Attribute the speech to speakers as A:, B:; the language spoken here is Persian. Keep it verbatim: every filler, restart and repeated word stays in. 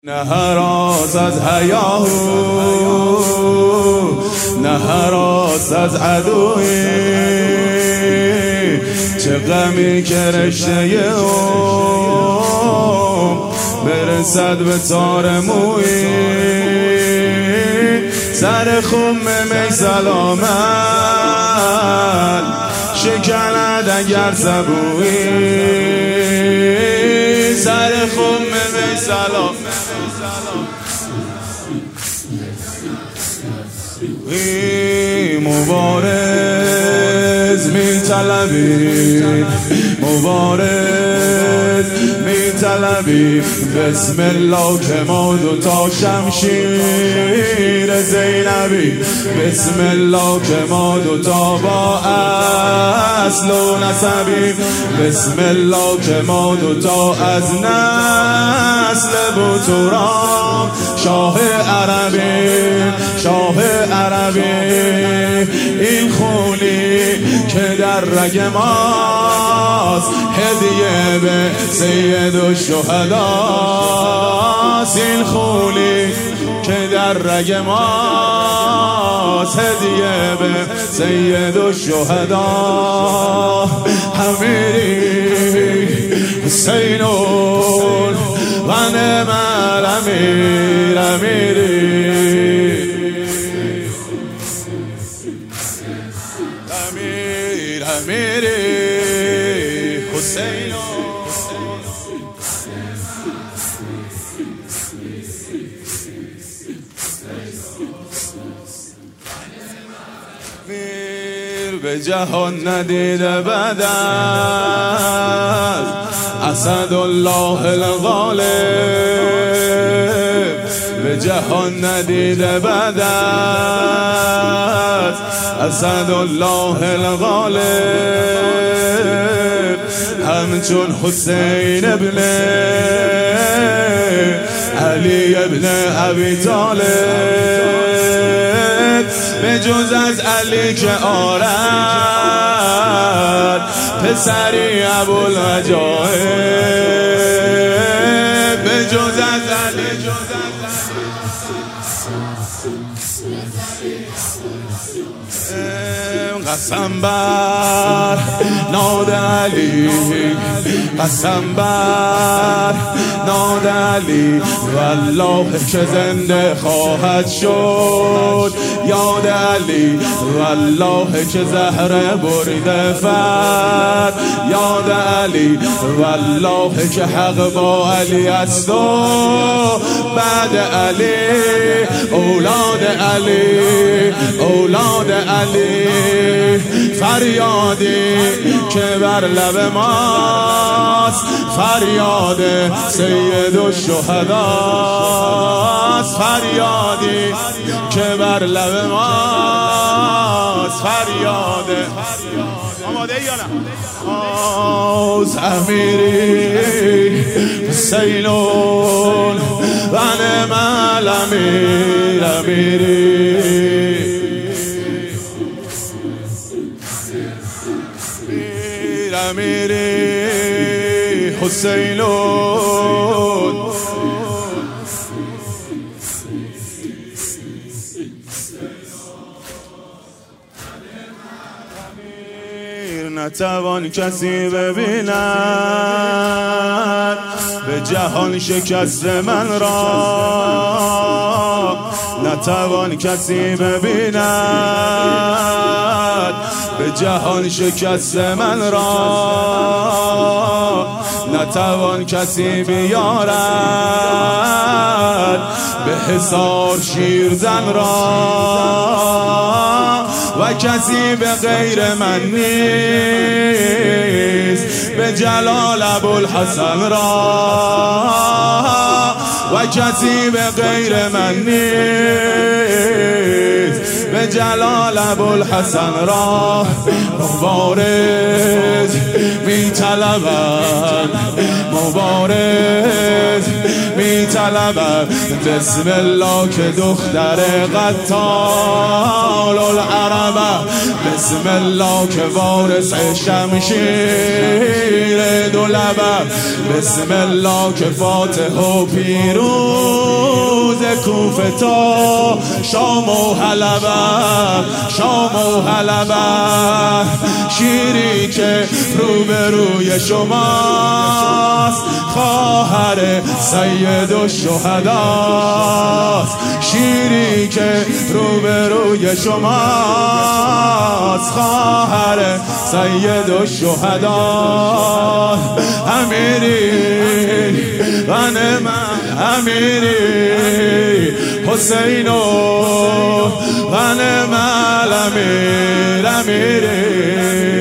A: نه هراس از حیاه نه هراس از عدوی، چه غمی که رشته اوم برسد به تار موی، سر خم می سلامت شکند اگر سبوی، سر خم می سلامت مبارز می طلبی مبارز می طلبی، بسم الله که ما دوتا شمشیر زینبی، بسم الله که ما دوتا با اصل و نسبی، بسم الله که ما دوتا از نسل بطوران، شاه عربی شاه عربی، این خونی که در رگ ماست هدیه به سید الشهداست، این خونی که در رگ ماست هدیه به سید الشهدا، امیری حسین غنم الامیر، امیری امیر امیری حسین میر به جهان ندیده بعد از اسد الله الغالب، به جهان ندیده بعد از اسد الله الغالب، همچون حسین ابن علی ابن ابی طالب، به جز از علی که آرد پسری ابوالعجایب، به جز از علی قسم بر ناد علی، قسم بر ناد علی، والله که زنده خواهد شد یاد علی، والله که زهره بریده فر یاد علی، والله که حق با علی است و بعد علی اولاد علی اولاد علی، فریادی که بر لب ماست فریاد سید الشهداست، فریادی که بر لب ماست فریاد آماده ای یا نه؟ آز امیری حسین غنم الامیر، امیری امیری حسین نتوان کسی ببیند به جهان شکست من را، نتوان کسی ببیند به جهان شکست من را، نتوان کسی بیارد به حصار شیرزن را، و کسی به غیر من نیست به جلال ابوالحسن را، و کسی به غیر من نیست به جلال ابوالحسن را، مبارز می طلبد، مبارز می طلبد. بسم الله که دختر قتال العرب، بسم الله که وارث شمشیر دولبه، بسم الله که فاتح و پیروز کوفه تا شام و حلبه، شام و حلبه. شیری که روبروی شماست خواهر سید الشهداست، شیری که روبروی شماست خواهر سید الشهداست. امیری غنم امیری حسین و غنم الامیر امیری